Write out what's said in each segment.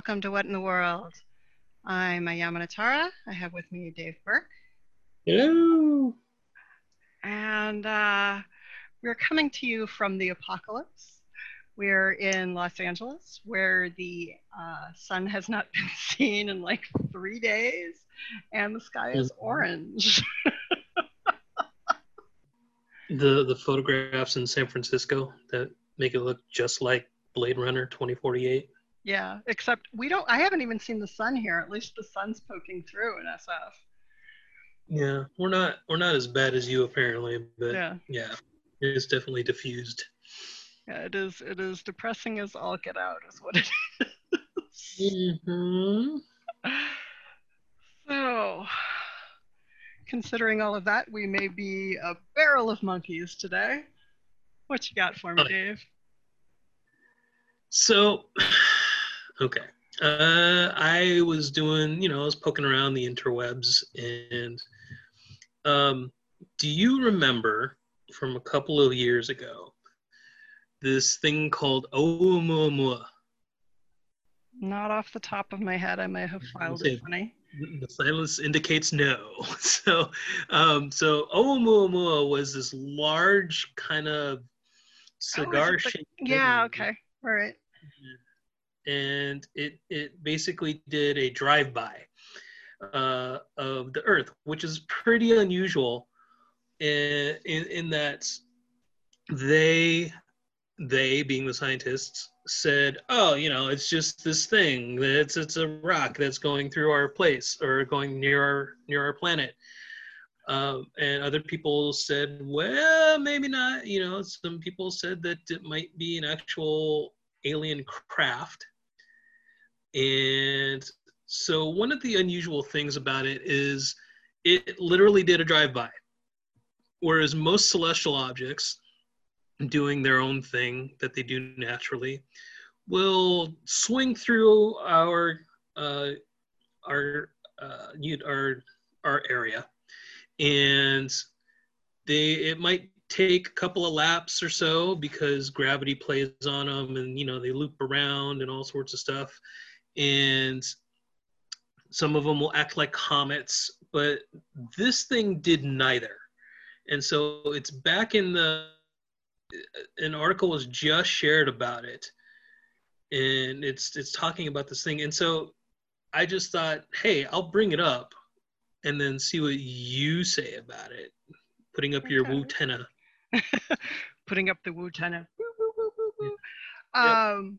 welcome to What in the World. I'm Ayama Natara. I have with me Dave Burke, Hello. and we're coming to you from the apocalypse. We're in Los Angeles, where the sun has not been seen in like 3 days, and the sky is Mhm. orange. The photographs in San Francisco that make it look just like Blade Runner 2048. Yeah, except we don't. I haven't even seen the sun here. At least the sun's poking through in SF. Yeah, we're not as bad as you apparently, but Yeah, yeah, it's definitely diffused. yeah. It is depressing as all get out, is what it is. Hmm. So, considering all of that, we may be a barrel of monkeys today. What you got for me, Okay. Dave? So, okay. I was doing, I was poking around the interwebs, and um, do you remember from a couple of years ago this thing called Oumuamua? Not off the top of my head. I may have I'll filed it say funny. the silence indicates no. So Oumuamua was this large kind of Oh, is it cigar the? shaped Yeah. thing, Okay. All right. and it basically did a drive by of the Earth, which is pretty unusual in that they they being the scientists said, oh, it's just this thing, it's a rock that's going through our place or going near our planet. And other people said, well, maybe not. Some people said that it might be an actual alien craft. And so one of the unusual things about it is it literally did a drive-by, whereas most celestial objects doing their own thing that they do naturally will swing through uh, our our our area, and it might take a couple of laps or so because gravity plays on them, and they loop around and all sorts of stuff, and some of them will act like comets, but this thing did neither. And so it's back in the an article was just shared about it, and it's talking about this thing. And so I just thought, hey, I'll bring it up and then see what you say about it. Putting up your Wu Okay. Tenna. Putting up the Wu Tenna. Yeah. Yep. Um.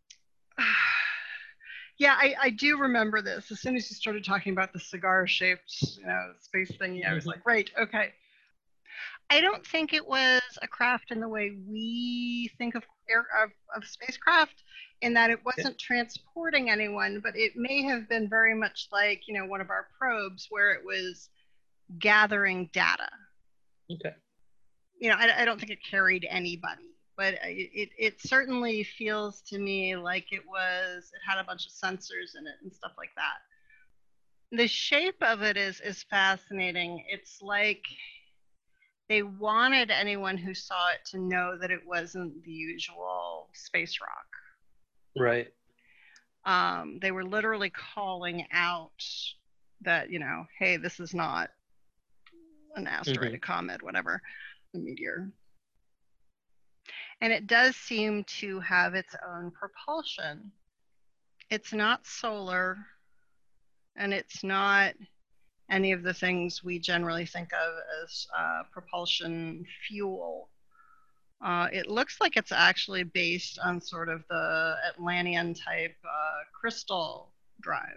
Yeah, I do remember this. As soon as you started talking about the cigar-shaped, space thingy, I was Mm-hmm. like, right, okay. I don't think it was a craft in the way we think of of spacecraft, in that it Okay. wasn't transporting anyone, but it may have been very much like one of our probes where it was gathering data. Okay. I don't think it carried anybody, but it certainly feels to me like it had a bunch of sensors in it and stuff like that. The shape of it is fascinating. It's like they wanted anyone who saw it to know that it wasn't the usual space rock. Right. They were literally calling out that, hey, this is not an asteroid, Mm-hmm. a comet, whatever, a meteor. And it does seem to have its own propulsion. It's not solar, and it's not any of the things we generally think of as propulsion fuel. It looks like it's actually based on sort of the Atlantean type crystal drive.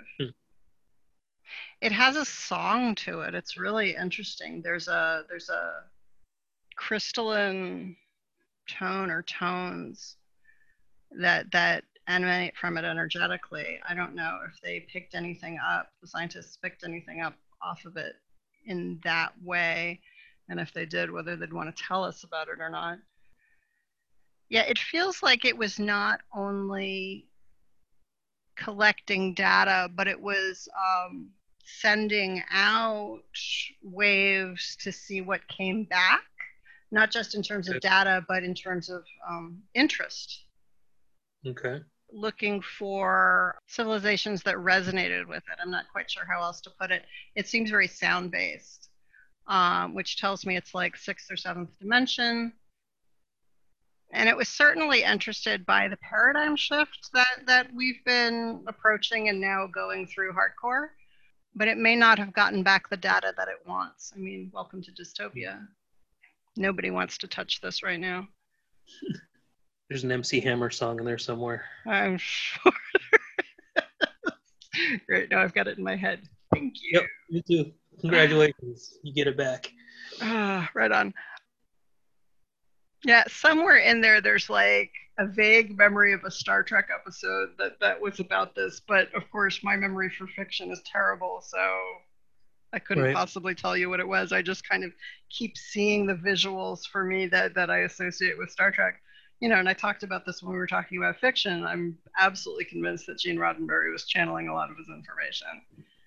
It has a song to it. It's really interesting. There's a crystalline tone or tones that emanate from it energetically. I don't know if they picked anything up, the scientists picked anything up off of it in that way, and if they did, whether they'd want to tell us about it or not. Yeah, it feels like it was not only collecting data, but it was sending out waves to see what came back, not just in terms of Okay. data, but in terms of interest. Okay. looking for civilizations that resonated with it. I'm not quite sure how else to put it. It seems very sound based, which tells me it's like sixth or seventh dimension. And it was certainly interested by the paradigm shift that we've been approaching and now going through hardcore, but it may not have gotten back the data that it wants. I mean, welcome to dystopia. Nobody wants to touch this right now. There's an MC Hammer song in there somewhere. I'm sure. Great, now I've got it in my head. Thank you. Yep, me too. Congratulations, you get it back. Right on. Yeah, somewhere in there, there's like a vague memory of a Star Trek episode that was about this, but of course, my memory for fiction is terrible, so I couldn't possibly tell you what it was. I just kind of keep seeing the visuals for me that I associate with Star Trek. You know, and I talked about this when we were talking about fiction. I'm absolutely convinced that Gene Roddenberry was channeling a lot of his information.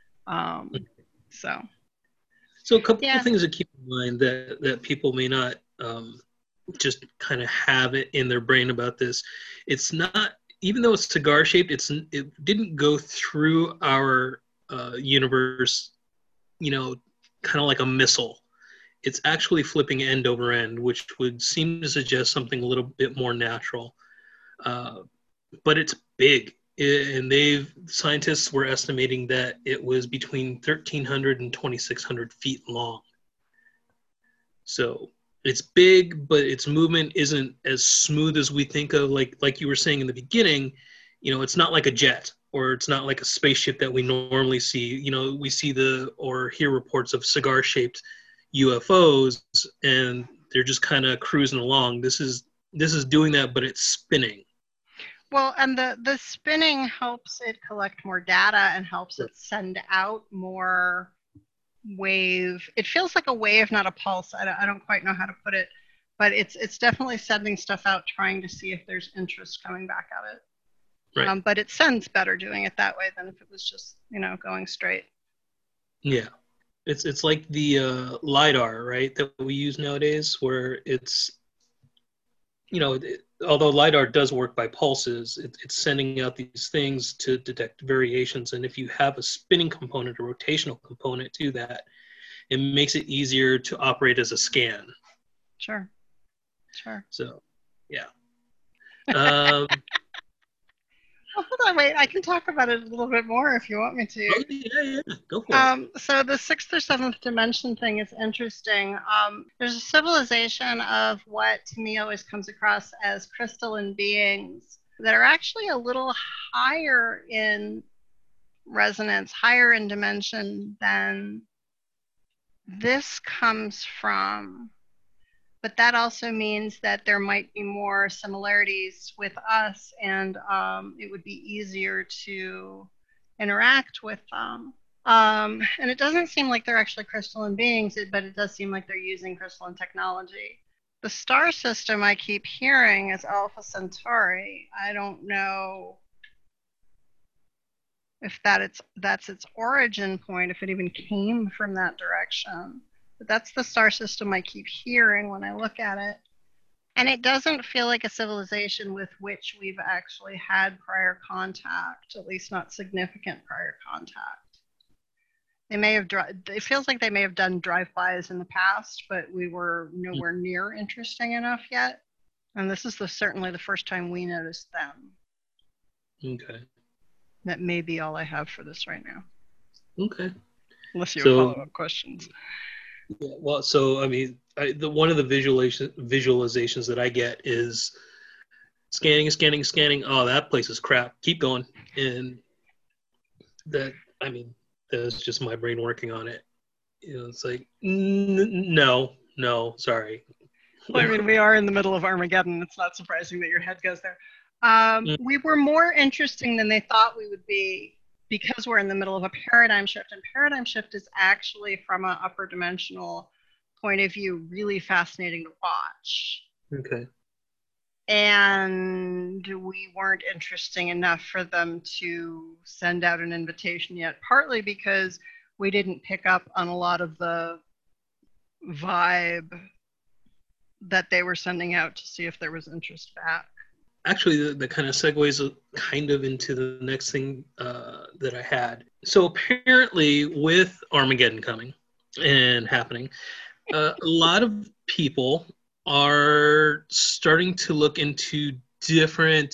So a couple of things to keep in mind that people may not just kind of have it in their brain about this. It's not, even though it's cigar shaped, it didn't go through our universe, you know, kind of like a missile. It's actually flipping end over end, which would seem to suggest something a little bit more natural. But it's big, and scientists were estimating that it was between 1,300 and 2,600 feet long. So it's big, but its movement isn't as smooth as we think of. Like you were saying in the beginning, you know, it's not like a jet, or it's not like a spaceship that we normally see. You know, we see or hear reports of cigar-shaped UFOs, and they're just kind of cruising along. This is doing that, but it's spinning. Well, and the spinning helps it collect more data and helps it send out more wave. It feels like a wave, not a pulse. I don't quite know how to put it, but it's definitely sending stuff out, trying to see if there's interest coming back at it. Right. But it sends better doing it that way than if it was just, you know, going straight. Yeah. It's like the LiDAR, right, that we use nowadays, where it's, you know, although LiDAR does work by pulses, it's sending out these things to detect variations. And if you have a spinning component, a rotational component to that, it makes it easier to operate as a scan. Sure. So, yeah. Well, hold on, wait. I can talk about it a little bit more if you want me to. Oh, yeah. Go for it. So the sixth or seventh dimension thing is interesting. There's a civilization of what to me always comes across as crystalline beings that are actually a little higher in resonance, higher in dimension than this comes from. But that also means that there might be more similarities with us, and it would be easier to interact with them. And it doesn't seem like they're actually crystalline beings, but it does seem like they're using crystalline technology. The star system I keep hearing is Alpha Centauri. I don't know if that's its origin point, if it even came from that direction. But that's the star system I keep hearing when I look at it. And it doesn't feel like a civilization with which we've actually had prior contact, at least not significant prior contact. It feels like they may have done drive-bys in the past, but we were nowhere near interesting enough yet. And this is certainly the first time we noticed them. Okay. That may be all I have for this right now. Okay. Unless you have follow-up questions. Yeah, well, so I mean, one of the visualizations that I get is scanning. Oh, that place is crap. Keep going, and that's just my brain working on it. You know, it's like no, sorry. Well, I mean, we are in the middle of Armageddon. It's not surprising that your head goes there. We were more interesting than they thought we would be, because we're in the middle of a paradigm shift, and paradigm shift is actually, from an upper dimensional point of view, really fascinating to watch. Okay. And we weren't interesting enough for them to send out an invitation yet, partly because we didn't pick up on a lot of the vibe that they were sending out to see if there was interest back. actually, that kind of segues kind of into the next thing that I had. So apparently, with Armageddon coming and happening, a lot of people are starting to look into different,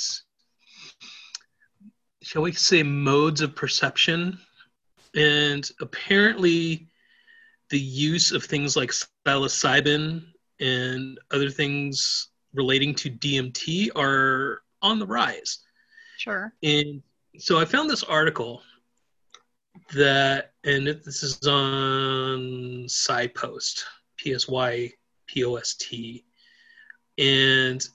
shall we say, modes of perception. And apparently, the use of things like psilocybin and other things relating to DMT are on the rise. Sure. And so I found this article that, and this is on PsyPost, PsyPost, and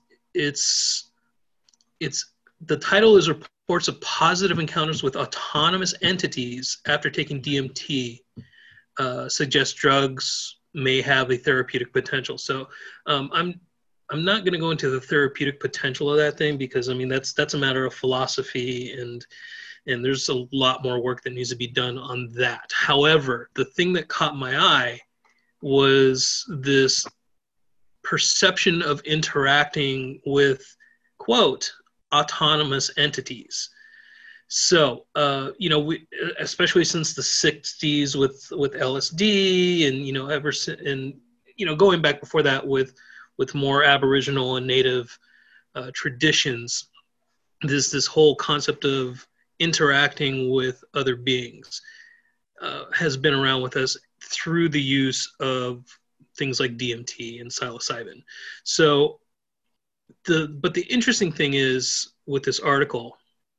it's the title is reports of positive encounters with autonomous entities after taking DMT suggest drugs may have a therapeutic potential. So I'm not going to go into the therapeutic potential of that thing because I mean that's a matter of philosophy and there's a lot more work that needs to be done on that. However, the thing that caught my eye was this perception of interacting with quote autonomous entities. So, we, especially since the '60s with LSD, and ever since, and going back before that with more Aboriginal and Native traditions, this whole concept of interacting with other beings has been around with us through the use of things like DMT and psilocybin. So, but the interesting thing is with this article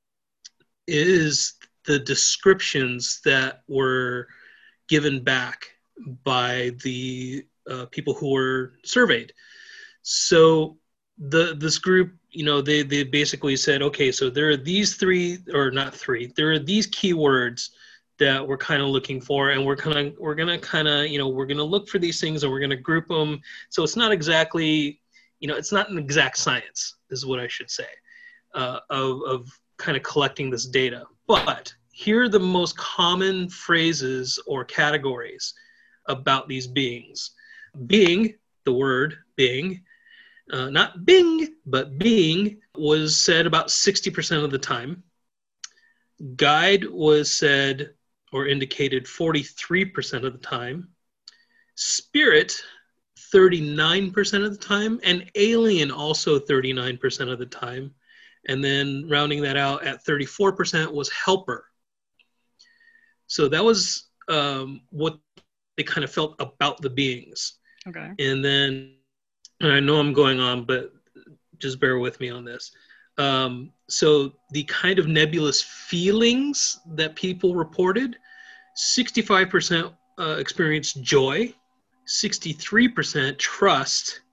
is the descriptions that were given back by the people who were surveyed. So this group, they basically said, okay, so there are these three, or not three, there are these keywords that we're kind of looking for, and we're gonna look for these things, and we're gonna group them. So it's not exactly, it's not an exact science, is what I should say, of kind of collecting this data. But here are the most common phrases or categories about these beings. Being, the word being, not Bing, but being, was said about 60% of the time. Guide was said or indicated 43% of the time. Spirit, 39% of the time. And alien, also 39% of the time. And then rounding that out at 34% was helper. So that was what they kind of felt about the beings. Okay. And then, and I know I'm going on, but just bear with me on this. So the kind of nebulous feelings that people reported, 65% experienced joy, 63% trust,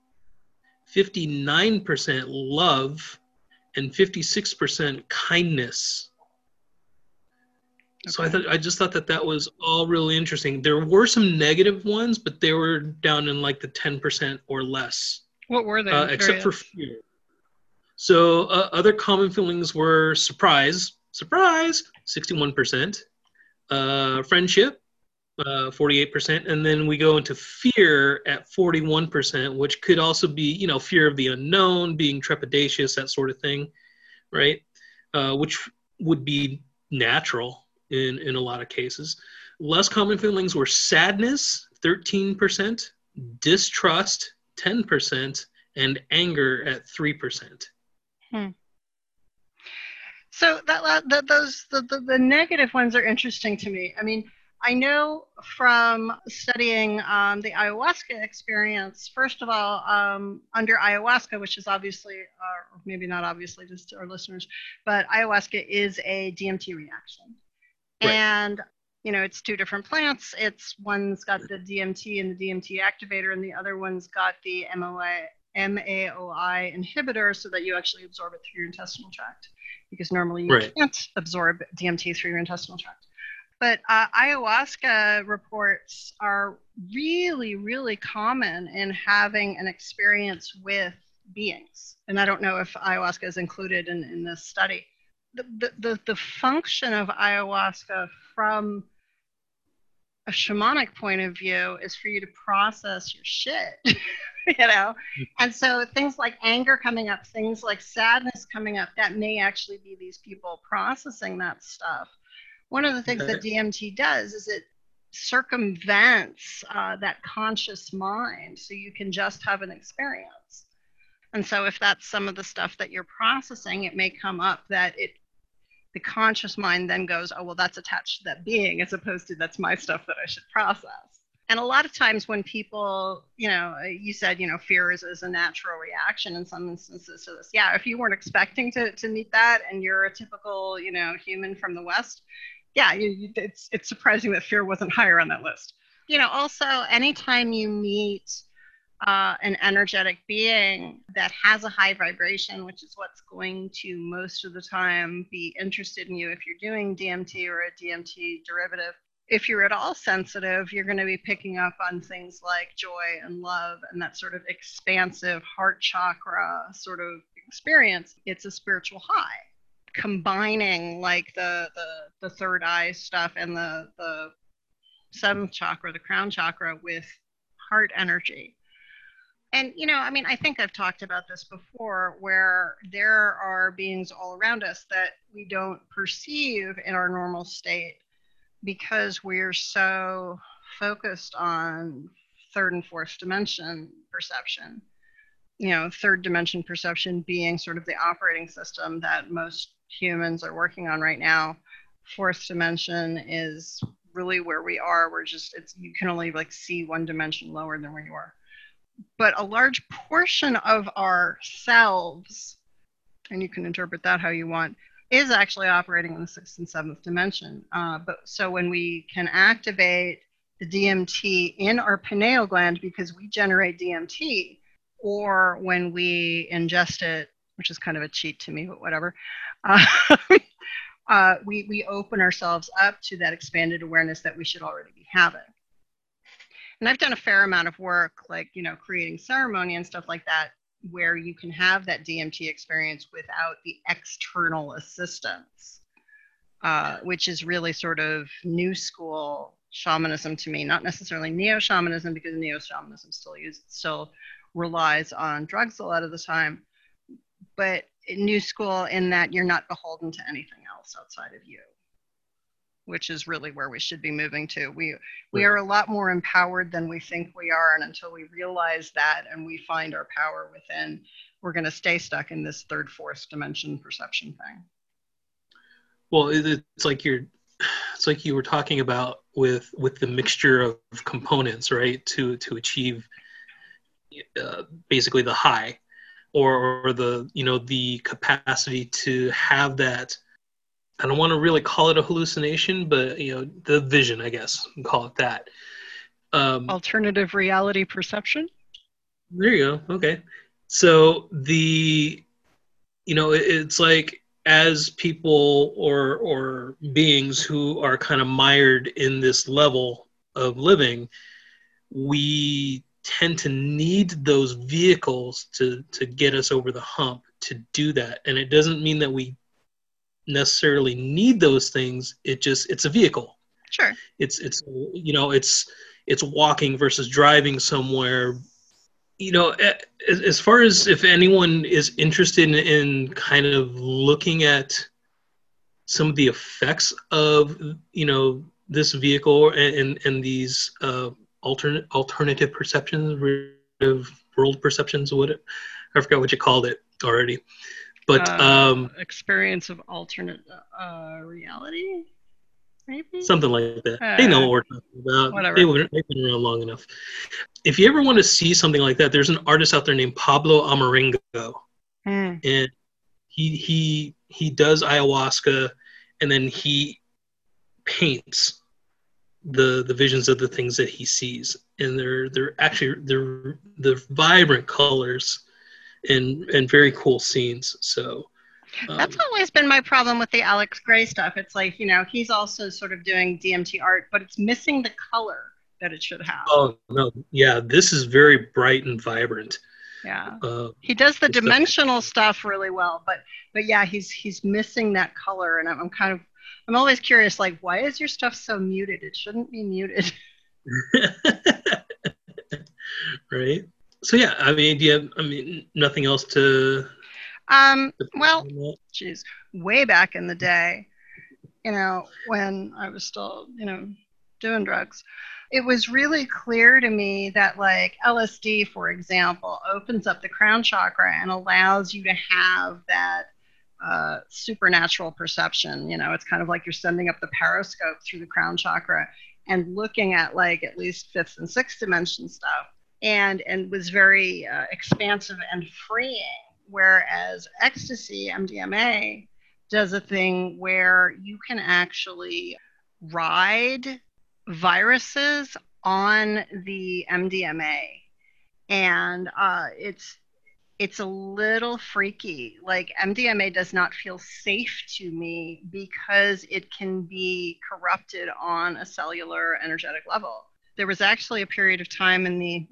59% love, and 56% kindness. So I just thought that was all really interesting. There were some negative ones, but they were down in like the 10% or less. What were they? Except for fear. So other common feelings were surprise, 61%, friendship, 48%, and then we go into fear at 41%, which could also be, fear of the unknown, being trepidatious, that sort of thing, right? Which would be natural in a lot of cases. Less common feelings were sadness, 13%, distrust, 10%, and anger at 3%. So the negative ones are interesting to me. I mean, I know from studying the ayahuasca experience, first of all, under ayahuasca, which is obviously, or maybe not obviously just to our listeners, but ayahuasca is a DMT reaction. Right. And, it's two different plants. It's one's got the DMT and the DMT activator, and the other one's got the MAOI inhibitor so that you actually absorb it through your intestinal tract, because normally you can't absorb DMT through your intestinal tract. But ayahuasca reports are really, really common in having an experience with beings. And I don't know if ayahuasca is included in this study. The function of ayahuasca from a shamanic point of view is for you to process your shit. you know? And so things like anger coming up, things like sadness coming up, that may actually be these people processing that stuff. One of the things that DMT does is it circumvents that conscious mind, so you can just have an experience. And so if that's some of the stuff that you're processing, it may come up that the conscious mind then goes, oh, well, that's attached to that being, as opposed to that's my stuff that I should process. And a lot of times when people, you said, fear is a natural reaction in some instances to this. Yeah, if you weren't expecting to meet that and you're a typical, human from the West, yeah, it's surprising that fear wasn't higher on that list. Also, anytime you meet an energetic being that has a high vibration, which is what's going to most of the time be interested in you if you're doing DMT or a DMT derivative. If you're at all sensitive, you're going to be picking up on things like joy and love and that sort of expansive heart chakra sort of experience. It's a spiritual high. Combining like the third eye stuff and the seventh chakra, the crown chakra, with heart energy. And, I think I've talked about this before, where there are beings all around us that we don't perceive in our normal state because we're so focused on third and fourth dimension perception. Third dimension perception being sort of the operating system that most humans are working on right now. Fourth dimension is really where we are. You can only like see one dimension lower than where you are. But a large portion of ourselves, and you can interpret that how you want, is actually operating in the sixth and seventh dimension. So when we can activate the DMT in our pineal gland, because we generate DMT, or when we ingest it, which is kind of a cheat to me, but whatever, we open ourselves up to that expanded awareness that we should already be having. And I've done a fair amount of work, like, creating ceremony and stuff like that, where you can have that DMT experience without the external assistance, which is really sort of new school shamanism to me, not necessarily neo-shamanism, because neo-shamanism still relies on drugs a lot of the time, but new school in that you're not beholden to anything else outside of you, which is really where we should be moving to. We are a lot more empowered than we think we are, and until we realize that and we find our power within, we're going to stay stuck in this third, fourth dimension perception thing. Well, it's like you were talking about with the mixture of components, right? To achieve basically the high, or the capacity to have that. I don't want to really call it a hallucination, but the vision, I guess, call it that. Alternative reality perception. There you go. Okay, so it's like, as people or beings who are kind of mired in this level of living, we tend to need those vehicles to get us over the hump to do that, and it doesn't mean that we necessarily need those things. It's a vehicle. Sure. It's walking versus driving somewhere. As far as if anyone is interested in kind of looking at some of the effects of this vehicle and these alternative perceptions, world perceptions, I forgot what you called it already. But experience of alternate reality, maybe? Something like that. They know what we're talking about. Whatever. They've been around long enough. If you ever want to see something like that, there's an artist out there named Pablo Amaringo. And he does ayahuasca, and then he paints the visions of the things that he sees. And they're vibrant colors and very cool scenes. So that's always been my problem with the Alex Gray stuff. It's like, he's also sort of doing DMT art, but it's missing the color that it should have. Oh no, yeah, this is very bright and vibrant. Yeah, he does the dimensional stuff really well, but yeah, he's missing that color, and I'm always curious, like, why is your stuff so muted? It shouldn't be muted. Right. So yeah, I mean, do you have, nothing else to? Well, geez, way back in the day, when I was still, doing drugs, it was really clear to me that like LSD, for example, opens up the crown chakra and allows you to have that supernatural perception. It's kind of like you're sending up the periscope through the crown chakra and looking at like at least fifth and sixth dimension stuff, and was very expansive and freeing. Whereas ecstasy, MDMA, does a thing where you can actually ride viruses on the MDMA, and it's a little freaky. Like MDMA does not feel safe to me because it can be corrupted on a cellular energetic level. There was actually a period of time in the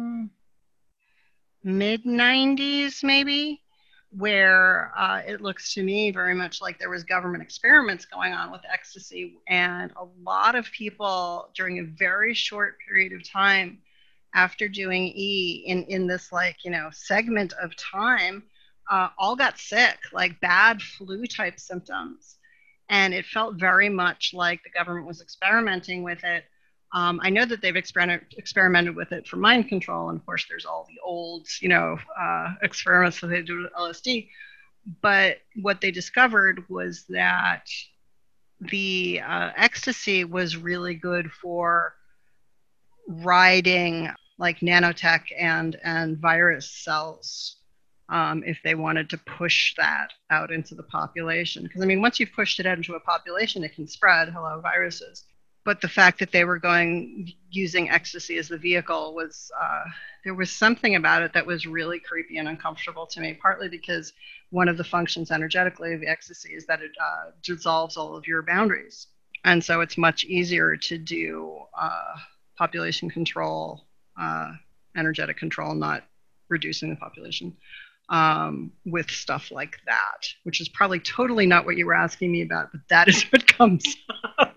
mid 90s, maybe, where it looks to me very much like there was government experiments going on with ecstasy, and a lot of people during a very short period of time after doing E in this segment of time, all got sick, like bad flu type symptoms. And it felt very much like the government was experimenting with it. I know that they've experimented with it for mind control. And of course, there's all the old, experiments that they do with LSD. But what they discovered was that the ecstasy was really good for riding like nanotech and virus cells, if they wanted to push that out into the population. Because once you've pushed it out into a population, it can spread. Hello, viruses. But the fact that they were using ecstasy as the vehicle was, there was something about it that was really creepy and uncomfortable to me, partly because one of the functions energetically of the ecstasy is that it dissolves all of your boundaries. And so it's much easier to do population control, energetic control, not reducing the population, with stuff like that, which is probably totally not what you were asking me about, but that is what comes up.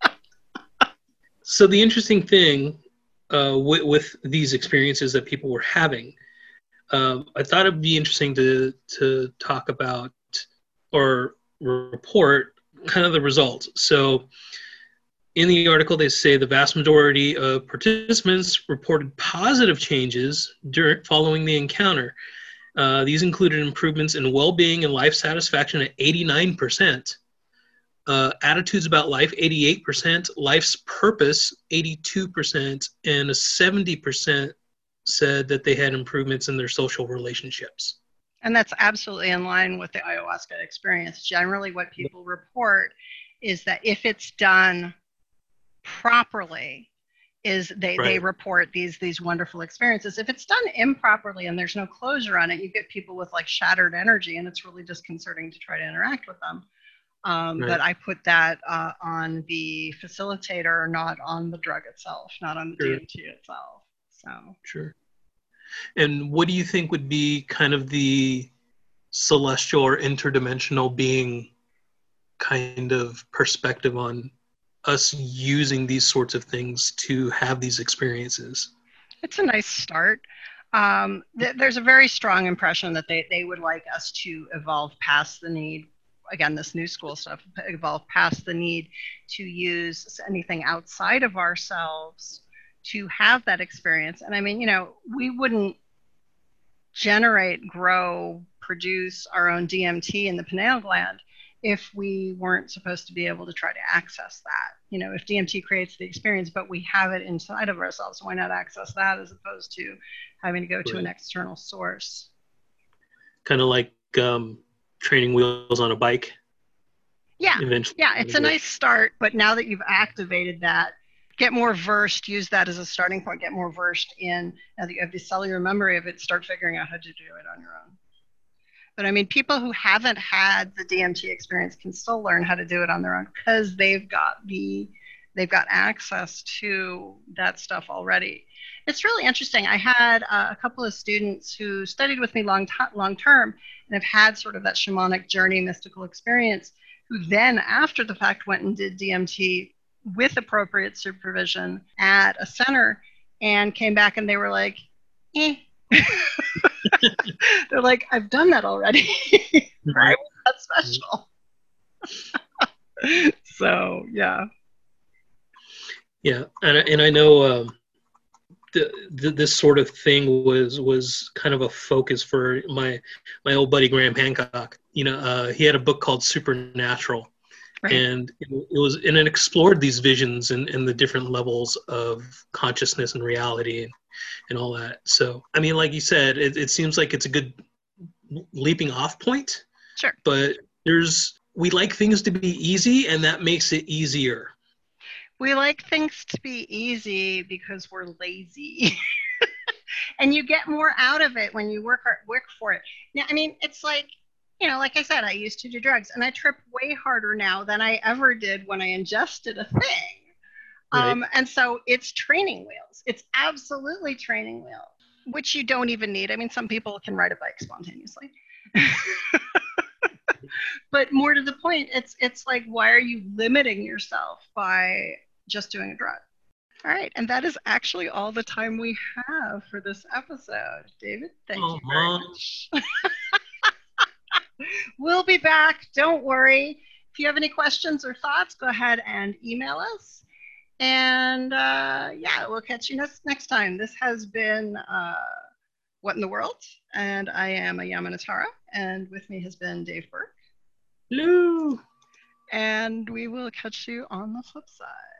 So the interesting thing with these experiences that people were having, I thought it'd be interesting to talk about or report kind of the results. So in the article, they say the vast majority of participants reported positive changes following the encounter. These included improvements in well-being and life satisfaction at 89%, attitudes about life 88%, life's purpose 82%, and 70% said that they had improvements in their social relationships. And that's absolutely in line with the ayahuasca experience. Generally, what people report is that if it's done properly, they report these wonderful experiences. If it's done improperly and there's no closure on it, you get people with like shattered energy, and it's really disconcerting to try to interact with them. But I put that on the facilitator, not on the drug itself, not on the DMT itself. So sure. And what do you think would be kind of the celestial or interdimensional being kind of perspective on us using these sorts of things to have these experiences? It's a nice start. There's a very strong impression that they would like us to evolve past the need, again, this new school stuff, evolve past the need to use anything outside of ourselves to have that experience. And we wouldn't generate, grow, produce our own DMT in the pineal gland if we weren't supposed to be able to try to access that. If DMT creates the experience, but we have it inside of ourselves, why not access that as opposed to having to go to an external source? Kind of like training wheels on a bike. Yeah. Eventually. Yeah, it's a nice start, but now that you've activated that, get more versed, use that as a starting point, get more versed in, now that you have the cellular memory of it, start figuring out how to do it on your own. But people who haven't had the DMT experience can still learn how to do it on their own because they've got access to that stuff already. It's really interesting. I had a couple of students who studied with me long term and have had sort of that shamanic journey, mystical experience, who then after the fact went and did DMT with appropriate supervision at a center and came back and they were like, They're like, I've done that already. Why was that special? So yeah. Yeah, and I know this sort of thing was kind of a focus for my old buddy Graham Hancock. He had a book called Supernatural, Right. and it explored these visions and the different levels of consciousness and reality and all that. So, I mean, like you said, it seems like it's a good leaping off point. Sure. But we like things to be easy, and that makes it easier. We like things to be easy because we're lazy. And you get more out of it when you work for it. Now, I mean, it's like, like I said, I used to do drugs and I trip way harder now than I ever did when I ingested a thing. Right. And so it's training wheels. It's absolutely training wheels, which you don't even need. I mean, some people can ride a bike spontaneously. But more to the point, it's like, why are you limiting yourself by just doing a drug? All right, and that is actually all the time we have for this episode. David, thank you very much. We'll be back. Don't worry. If you have any questions or thoughts, go ahead and email us. And yeah, we'll catch you next time. This has been What in the World? And I am Ayama Natara, and with me has been Dave Burke. Hello. And we will catch you on the flip side.